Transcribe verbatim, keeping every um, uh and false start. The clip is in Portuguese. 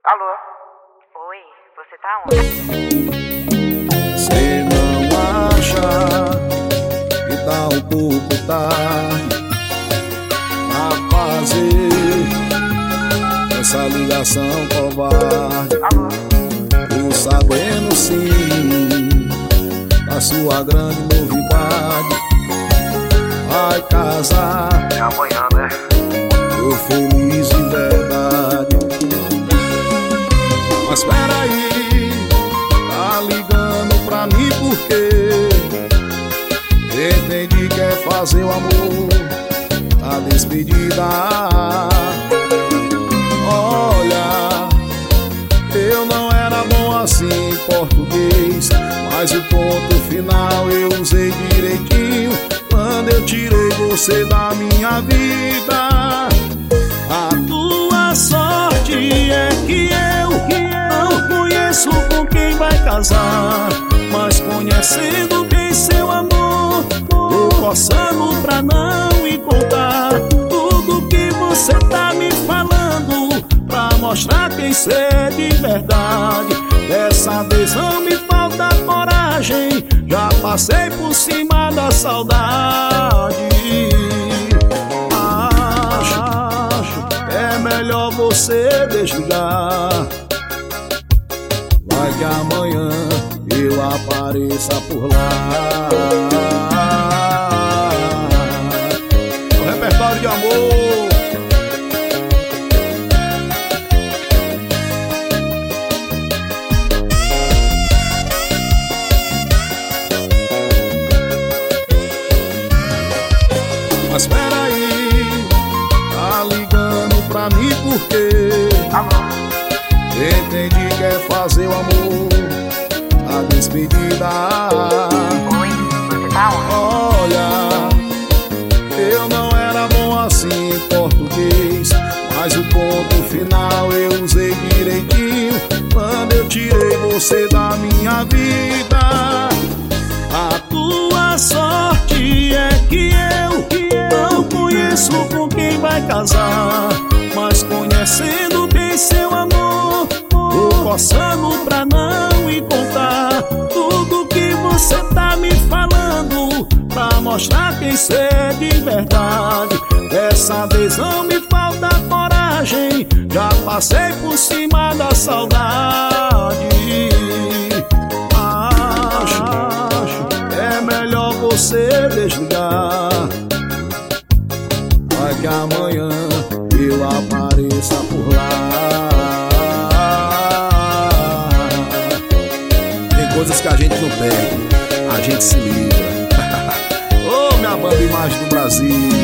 Alô? Oi, você tá onde? Cê não acha que tá um pouco tarde pra fazer essa ligação covarde? Alô? Tô sabendo sim da sua grande novidade. Vai casar, é amanhã, né? tô feliz de verdade. Mas peraí, tá ligando pra mim por quê? Entendi que quer fazer o amor, tá despedida. Olha, eu não era bom assim em português, mas o ponto final eu usei direitinho quando eu tirei você da minha vida. A tua sorte é que eu, que eu não conheço com quem vai casar, mas conhecendo bem seu amor, tô coçando pra não encontrar tudo que você tá me falando, pra mostrar quem cê é de verdade. Dessa vez não me falta coragem, já passei por cima da saudade. Acho, acho que é melhor você desligar. Vai que amanhã eu apareça por lá. O repertório de amor. Mas peraí, tá ligando pra mim por quê? Alô? Entendi que quer fazer o amor, a despedida. Oi, você tá onde? Olha, eu não era bom assim em português, mas o ponto final eu usei direitinho quando eu tirei você da minha vida. A tua sorte é que eu, que eu não conheço com quem vai casar, mas conhecendo bem seu amor, tô coçando pra não encontrar tudo que você tá me falando, pra mostrar quem cê é de verdade. Dessa vez não me falta coragem, já passei por cima da saudade. Acho, acho é melhor você desligar. Vai que amanhã eu apareça por lá. Tem coisas que a gente não perde, a gente se livra. Ô, minha banda Imagem do Brasil.